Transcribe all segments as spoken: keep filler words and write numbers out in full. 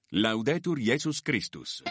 Laudetur Jesus Christus.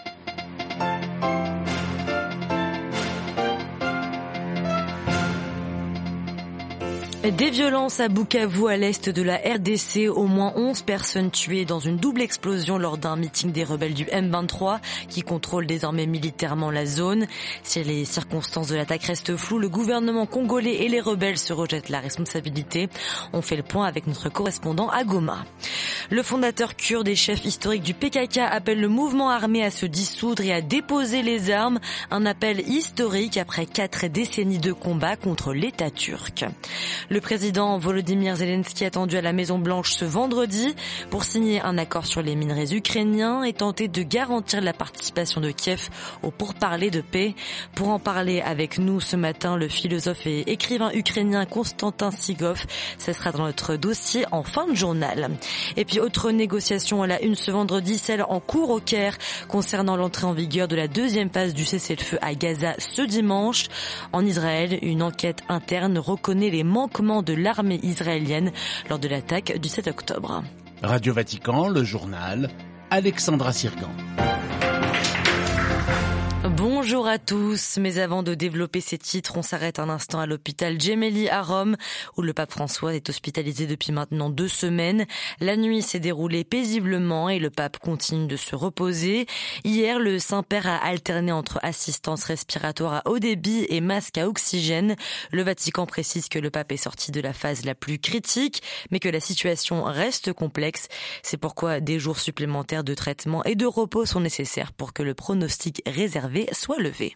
Des violences à Bukavu, à l'est de la R D C. Au moins onze personnes tuées dans une double explosion lors d'un meeting des rebelles du M vingt-trois qui contrôlent désormais militairement la zone. Si les circonstances de l'attaque restent floues, le gouvernement congolais et les rebelles se rejettent la responsabilité. On fait le point avec notre correspondant à Goma. Le fondateur kurde et chef historique du P K K appelle le mouvement armé à se dissoudre et à déposer les armes. Un appel historique après quatre décennies de combat contre l'État turc. Le président Volodymyr Zelensky attendu à la Maison-Blanche ce vendredi pour signer un accord sur les minerais ukrainiens et tenter de garantir la participation de Kiev aux pourparlers de paix. Pour en parler avec nous ce matin, le philosophe et écrivain ukrainien Konstantin Sigov. Ce sera dans notre dossier en fin de journal. Et puis autre négociation à la une ce vendredi, celle en cours au Caire concernant l'entrée en vigueur de la deuxième phase du cessez-le-feu à Gaza ce dimanche. En Israël, une enquête interne reconnaît les manquements de l'armée israélienne lors de l'attaque du sept octobre. Radio Vatican, le journal, Alexandra Sirgan. Bonjour à tous, mais avant de développer ces titres, on s'arrête un instant à l'hôpital Gemelli à Rome, où le pape François est hospitalisé depuis maintenant deux semaines. La nuit s'est déroulée paisiblement et le pape continue de se reposer. Hier, le Saint-Père a alterné entre assistance respiratoire à haut débit et masque à oxygène. Le Vatican précise que le pape est sorti de la phase la plus critique, mais que la situation reste complexe. C'est pourquoi des jours supplémentaires de traitement et de repos sont nécessaires pour que le pronostic réservé soit levé.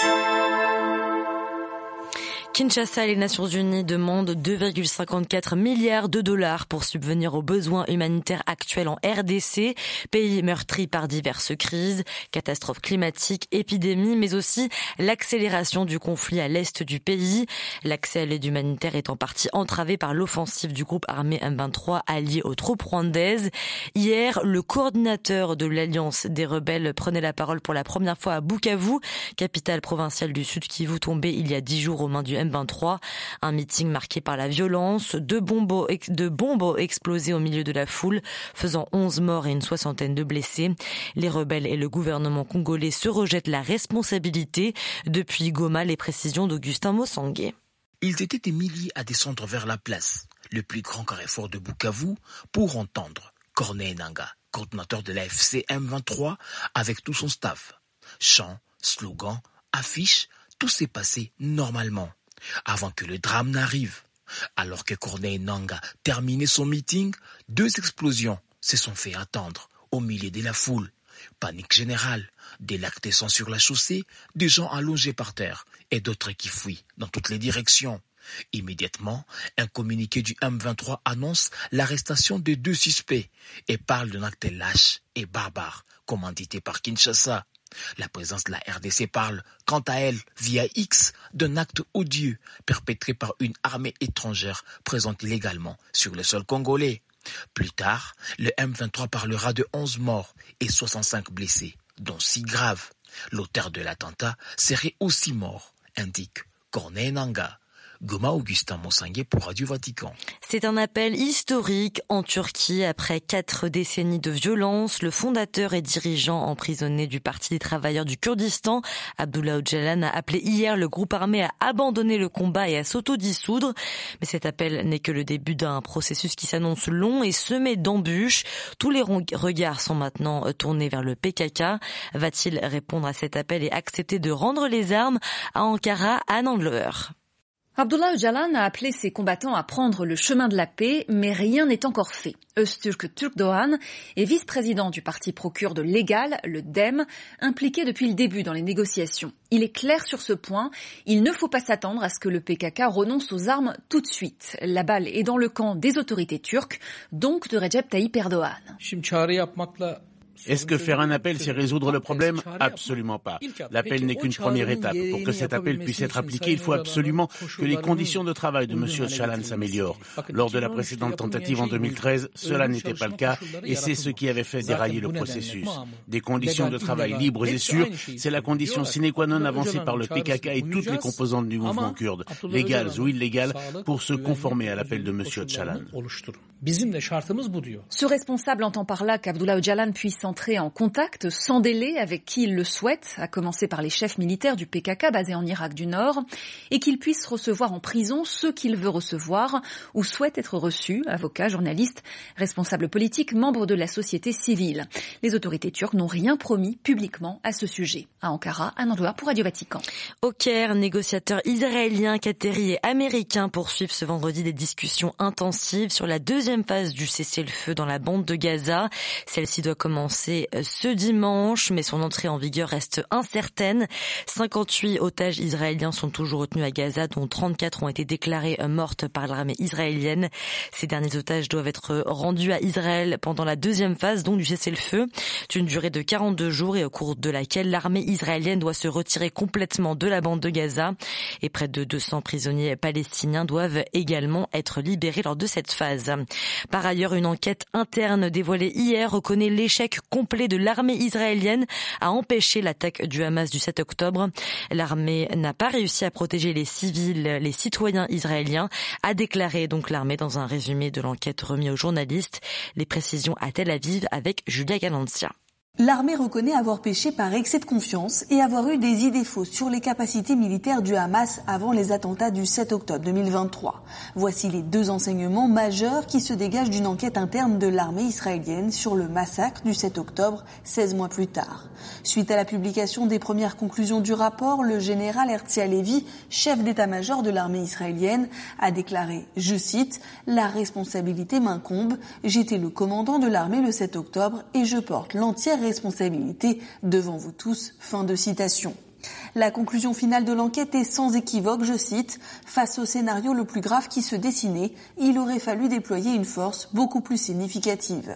Kinshasa et les Nations Unies demandent deux virgule cinquante-quatre milliards de dollars pour subvenir aux besoins humanitaires actuels en R D C, pays meurtri par diverses crises, catastrophes climatiques, épidémies, mais aussi l'accélération du conflit à l'est du pays. L'accès à l'aide humanitaire est en partie entravé par l'offensive du groupe armé M vingt-trois allié aux troupes rwandaises. Hier, le coordinateur de l'Alliance des rebelles prenait la parole pour la première fois à Bukavu, capitale provinciale du Sud Kivu tombée il y a dix jours aux mains du M vingt-trois. Un meeting marqué par la violence, deux bombes, de bombes explosées au milieu de la foule, faisant onze morts et une soixantaine de blessés. Les rebelles et le gouvernement congolais se rejettent la responsabilité. Depuis Goma, les précisions d'Augustin Mossangué. Ils étaient des milliers à descendre vers la place, le plus grand carrefour de Bukavu, pour entendre Corneille Nangaa, coordinateur de l'A F C M vingt-trois, avec tout son staff. Chants, slogans, affiches, tout s'est passé normalement, avant que le drame n'arrive. Alors que Corneille Nangaa terminait son meeting, deux explosions se sont fait attendre au milieu de la foule. Panique générale, des lacs de sang sur la chaussée, des gens allongés par terre et d'autres qui fuient dans toutes les directions. Immédiatement, un communiqué du M vingt-trois annonce l'arrestation de deux suspects et parle d'un acte lâche et barbare commandité par Kinshasa. La présence de la R D C parle, quant à elle, via X, d'un acte odieux perpétré par une armée étrangère présente illégalement sur le sol congolais. Plus tard, le M vingt-trois parlera de onze morts et soixante-cinq blessés, dont six graves. L'auteur de l'attentat serait aussi mort, indique Corneille Nangaa. Goma, Augustin Mossangué pour Radio Vatican. C'est un appel historique en Turquie. Après quatre décennies de violence, le fondateur et dirigeant emprisonné du Parti des travailleurs du Kurdistan, Abdullah Öcalan, a appelé hier le groupe armé à abandonner le combat et à s'autodissoudre. Mais cet appel n'est que le début d'un processus qui s'annonce long et semé d'embûches. Tous les regards sont maintenant tournés vers le P K K. Va-t-il répondre à cet appel et accepter de rendre les armes à Ankara, Anne Andlauer? Abdullah Öcalan a appelé ses combattants à prendre le chemin de la paix, mais rien n'est encore fait. Öztürk Türkdoğan est vice-président du parti pro-kurde légal, le D E M, impliqué depuis le début dans les négociations. Il est clair sur ce point, il ne faut pas s'attendre à ce que le P K K renonce aux armes tout de suite. La balle est dans le camp des autorités turques, donc de Recep Tayyip Erdoğan. Est-ce que faire un appel, c'est résoudre le problème? Absolument pas. L'appel n'est qu'une première étape. Pour que cet appel puisse être appliqué, il faut absolument que les conditions de travail de M. Öcalan s'améliorent. Lors de la précédente tentative en deux mille treize, cela n'était pas le cas et c'est ce qui avait fait dérailler le processus. Des conditions de travail libres et sûres, c'est la condition sine qua non avancée par le P K K et toutes les composantes du mouvement kurde, légales ou illégales, pour se conformer à l'appel de M. Öcalan. Ce responsable entend par là qu'Abdullah Öcalan puisse entrer en contact sans délai avec qui il le souhaite, à commencer par les chefs militaires du P K K basés en Irak du Nord, et qu'il puisse recevoir en prison ceux qu'il veut recevoir ou souhaite être reçus, avocats, journalistes, responsables politiques, membres de la société civile. Les autorités turques n'ont rien promis publiquement à ce sujet. À Ankara, Anne Andouar pour Radio Vatican. Au Caire, négociateurs israéliens, qataris et américains poursuivent ce vendredi des discussions intensives sur la deuxième phase du cessez-le-feu dans la bande de Gaza. Celle-ci doit commencer ce dimanche, mais son entrée en vigueur reste incertaine. cinquante-huit otages israéliens sont toujours retenus à Gaza, dont trente-quatre ont été déclarés mortes par l'armée israélienne. Ces derniers otages doivent être rendus à Israël pendant la deuxième phase donc du cessez-le-feu, d'une durée de quarante-deux jours et au cours de laquelle l'armée israélienne doit se retirer complètement de la bande de Gaza. Et près de deux cents prisonniers palestiniens doivent également être libérés lors de cette phase. Par ailleurs, une enquête interne dévoilée hier reconnaît l'échec complet de l'armée israélienne à empêcher l'attaque du Hamas du sept octobre. L'armée n'a pas réussi à protéger les civils, les citoyens israéliens, a déclaré donc l'armée dans un résumé de l'enquête remis aux journalistes. Les précisions à Tel Aviv avec Julia Galancia. L'armée reconnaît avoir péché par excès de confiance et avoir eu des idées fausses sur les capacités militaires du Hamas avant les attentats du sept octobre deux mille vingt-trois. Voici les deux enseignements majeurs qui se dégagent d'une enquête interne de l'armée israélienne sur le massacre du sept octobre, seize mois plus tard. Suite à la publication des premières conclusions du rapport, le général Herzi Halevi, chef d'état-major de l'armée israélienne, a déclaré, je cite, « La responsabilité m'incombe. J'étais le commandant de l'armée le sept octobre et je porte l'entière responsabilité devant vous tous ». Fin de citation. La conclusion finale de l'enquête est sans équivoque, je cite, « Face au scénario le plus grave qui se dessinait, il aurait fallu déployer une force beaucoup plus significative. »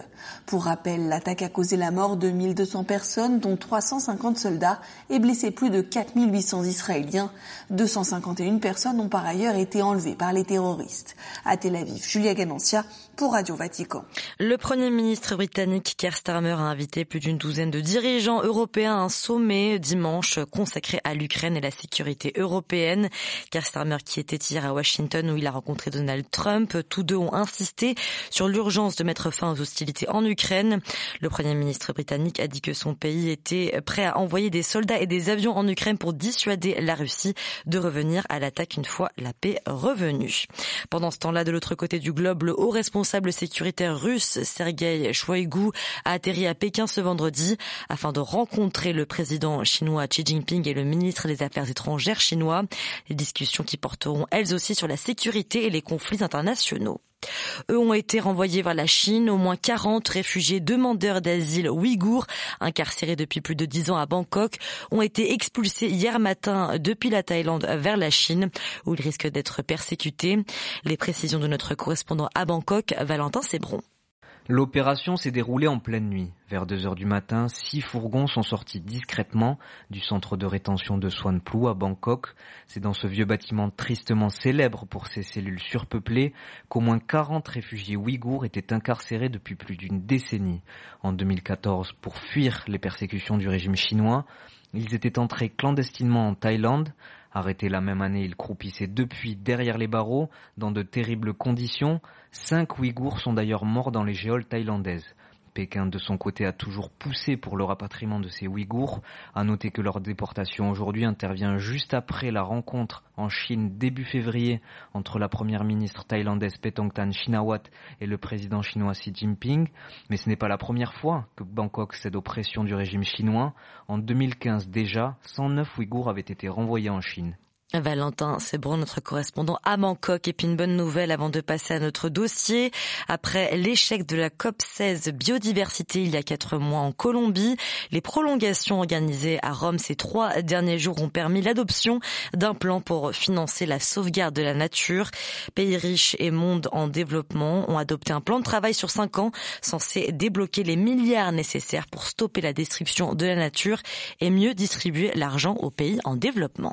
Pour rappel, l'attaque a causé la mort de mille deux cents personnes, dont trois cent cinquante soldats, et blessé plus de quatre mille huit cents Israéliens. deux cent cinquante et une personnes ont par ailleurs été enlevées par les terroristes. À Tel Aviv, Julia Ganancia pour Radio Vatican. Le Premier ministre britannique Keir Starmer a invité plus d'une douzaine de dirigeants européens à un sommet dimanche consacré à l'Ukraine et la sécurité européenne. Keir Starmer qui était hier à Washington où il a rencontré Donald Trump. Tous deux ont insisté sur l'urgence de mettre fin aux hostilités en Ukraine. Le Premier ministre britannique a dit que son pays était prêt à envoyer des soldats et des avions en Ukraine pour dissuader la Russie de revenir à l'attaque une fois la paix revenue. Pendant ce temps-là, de l'autre côté du globe, le haut responsable sécuritaire russe Sergueï Shoigu a atterri à Pékin ce vendredi afin de rencontrer le président chinois Xi Jinping et le ministre des Affaires étrangères chinois. Les discussions qui porteront elles aussi sur la sécurité et les conflits internationaux. Eux ont été renvoyés vers la Chine. Au moins quarante réfugiés demandeurs d'asile ouïghours, incarcérés depuis plus de dix ans à Bangkok, ont été expulsés hier matin depuis la Thaïlande vers la Chine, où ils risquent d'être persécutés. Les précisions de notre correspondant à Bangkok, Valentin Sébron. L'opération s'est déroulée en pleine nuit. Vers deux heures du matin, six fourgons sont sortis discrètement du centre de rétention de Suan Phu à Bangkok. C'est dans ce vieux bâtiment tristement célèbre pour ses cellules surpeuplées qu'au moins quarante réfugiés ouïghours étaient incarcérés depuis plus d'une décennie. En deux mille quatorze, pour fuir les persécutions du régime chinois, ils étaient entrés clandestinement en Thaïlande. Arrêtés la même année, ils croupissaient depuis derrière les barreaux, dans de terribles conditions. Cinq Ouïghours sont d'ailleurs morts dans les geôles thaïlandaises. Pékin, de son côté, a toujours poussé pour le rapatriement de ces Ouïghours. À noter que leur déportation aujourd'hui intervient juste après la rencontre en Chine début février entre la première ministre thaïlandaise Paetongtarn Shinawatra et le président chinois Xi Jinping. Mais ce n'est pas la première fois que Bangkok cède aux pressions du régime chinois. En deux mille quinze déjà, cent neuf Ouïghours avaient été renvoyés en Chine. Valentin Sébron, notre correspondant à Bangkok. Et puis une bonne nouvelle avant de passer à notre dossier. Après l'échec de la COP seize biodiversité il y a quatre mois en Colombie, les prolongations organisées à Rome ces trois derniers jours ont permis l'adoption d'un plan pour financer la sauvegarde de la nature. Pays riches et monde en développement ont adopté un plan de travail sur cinq ans censé débloquer les milliards nécessaires pour stopper la destruction de la nature et mieux distribuer l'argent aux pays en développement.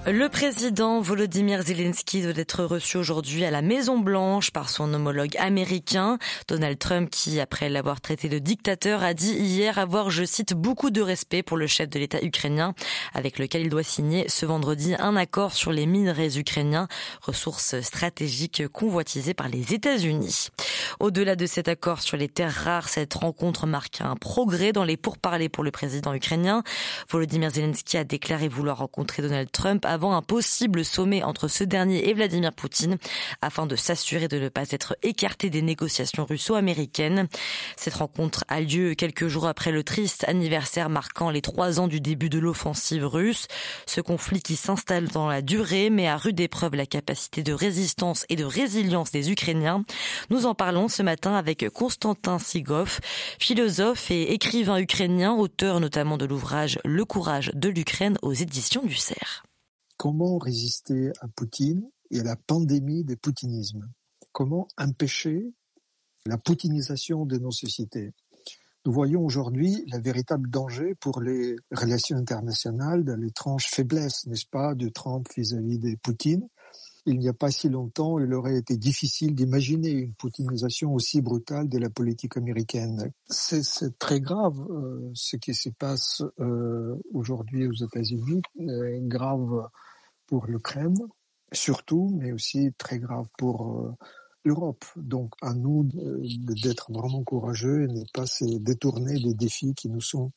Le président Volodymyr Zelensky doit être reçu aujourd'hui à la Maison-Blanche par son homologue américain. Donald Trump, qui, après l'avoir traité de dictateur, a dit hier avoir, je cite, beaucoup de respect pour le chef de l'État ukrainien, avec lequel il doit signer ce vendredi un accord sur les minerais ukrainiens, ressources stratégiques convoitisées par les États-Unis. Au-delà de cet accord sur les terres rares, cette rencontre marque un progrès dans les pourparlers pour le président ukrainien. Volodymyr Zelensky a déclaré vouloir rencontrer Donald Trump avant un possible sommet entre ce dernier et Vladimir Poutine, afin de s'assurer de ne pas être écarté des négociations russo-américaines. Cette rencontre a lieu quelques jours après le triste anniversaire marquant les trois ans du début de l'offensive russe. Ce conflit qui s'installe dans la durée met à rude épreuve la capacité de résistance et de résilience des Ukrainiens. Nous en parlons ce matin avec Konstantin Sigov, philosophe et écrivain ukrainien, auteur notamment de l'ouvrage Le courage de l'Ukraine aux éditions du Cerf. Comment résister à Poutine et à la pandémie du poutinisme? Comment empêcher la poutinisation de nos sociétés? Nous voyons aujourd'hui le véritable danger pour les relations internationales, l'étrange faiblesse, n'est-ce pas, de Trump vis-à-vis de Poutine. Il n'y a pas si longtemps, il aurait été difficile d'imaginer une poutinisation aussi brutale de la politique américaine. C'est, c'est très grave euh, ce qui se passe euh, aujourd'hui aux États-Unis, euh, grave pour l'Ukraine, surtout, mais aussi très grave pour euh, l'Europe. Donc, à nous d'être vraiment courageux et ne pas se détourner des défis qui nous sont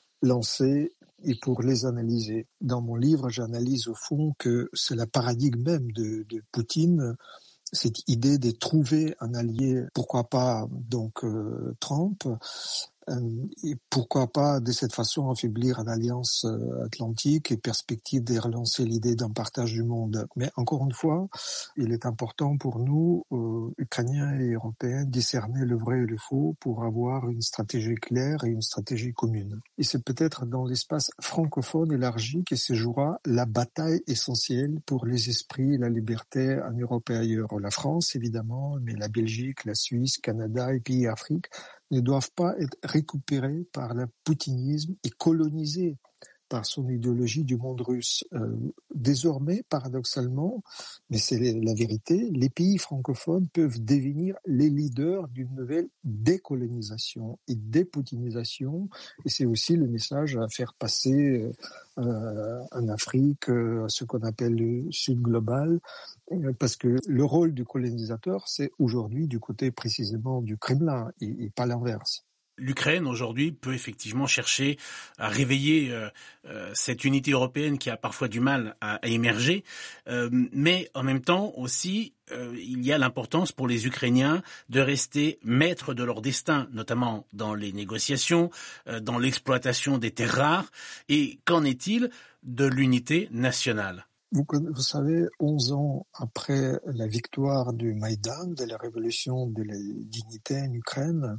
lancés et pour les analyser. Dans mon livre, j'analyse au fond que c'est le paradigme même de, de Poutine, cette idée de trouver un allié, pourquoi pas donc euh, Trump, euh, et pourquoi pas de cette façon affaiblir l'alliance euh, atlantique et perspective de relancer l'idée d'un partage du monde. Mais encore une fois, il est important pour nous, euh, Ukrainiens et Européens, discerner le vrai et le faux pour avoir une stratégie claire et une stratégie commune. Et c'est peut-être dans l'espace francophone élargi que se jouera la bataille essentielle pour les esprits et la liberté en Europe et ailleurs. La France, évidemment, mais la Belgique, la Suisse, Canada et pays Afrique ne doivent pas être récupérés par le poutinisme et colonisés par son idéologie du monde russe. Euh, désormais, paradoxalement, mais c'est la vérité, les pays francophones peuvent devenir les leaders d'une nouvelle décolonisation et dépoutinisation, et c'est aussi le message à faire passer euh, en Afrique, euh, ce qu'on appelle le Sud global, euh, parce que le rôle du colonisateur, c'est aujourd'hui du côté précisément du Kremlin, et, et pas l'inverse. L'Ukraine, aujourd'hui, peut effectivement chercher à réveiller euh, euh, cette unité européenne qui a parfois du mal à, à émerger. Euh, mais en même temps aussi, euh, il y a l'importance pour les Ukrainiens de rester maîtres de leur destin, notamment dans les négociations, euh, dans l'exploitation des terres rares. Et qu'en est-il de l'unité nationale ? Vous, vous savez, onze ans après la victoire du Maïdan, de la révolution de la dignité en Ukraine,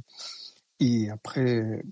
et après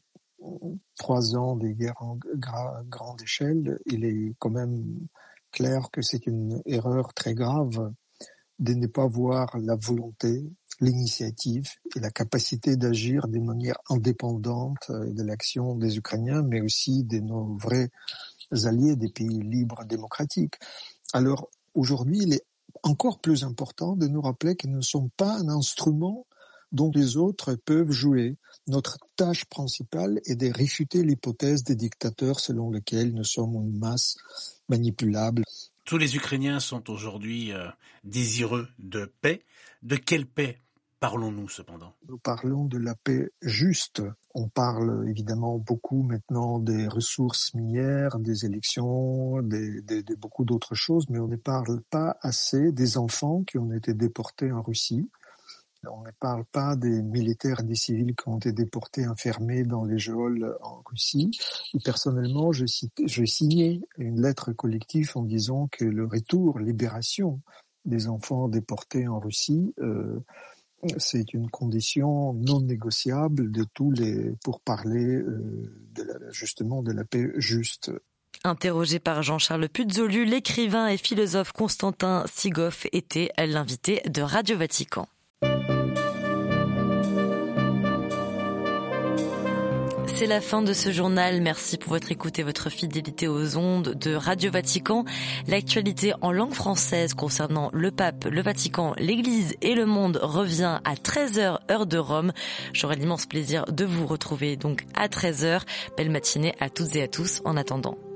trois ans de guerre en gra- grande échelle, il est quand même clair que c'est une erreur très grave de ne pas voir la volonté, l'initiative et la capacité d'agir de manière indépendante de l'action des Ukrainiens, mais aussi de nos vrais alliés des pays libres démocratiques. Alors aujourd'hui, il est encore plus important de nous rappeler que nous ne sommes pas un instrument dont les autres peuvent jouer. Notre tâche principale est de réfuter l'hypothèse des dictateurs selon lesquels nous sommes une masse manipulable. Tous les Ukrainiens sont aujourd'hui euh, désireux de paix. De quelle paix parlons-nous cependant ? Nous parlons de la paix juste. On parle évidemment beaucoup maintenant des ressources minières, des élections, de, de, de beaucoup d'autres choses, mais on ne parle pas assez des enfants qui ont été déportés en Russie. On ne parle pas des militaires et des civils qui ont été déportés, enfermés dans les geôles en Russie. Et personnellement, je, cite, je signais une lettre collective en disant que le retour, libération des enfants déportés en Russie, euh, c'est une condition non négociable de tous les pour parler euh, de la, justement de la paix juste. Interrogé par Jean-Charles Puzolu, l'écrivain et philosophe Konstantin Sigov était l'invité de Radio Vatican. c'est la fin de ce journal. Merci pour votre écoute et votre fidélité aux ondes de Radio Vatican. L'actualité en langue française concernant le pape, le Vatican, l'Église et le monde revient à treize heures heure de Rome. J'aurai l'immense plaisir de vous retrouver donc à treize heures. Belle matinée à toutes et à tous en attendant.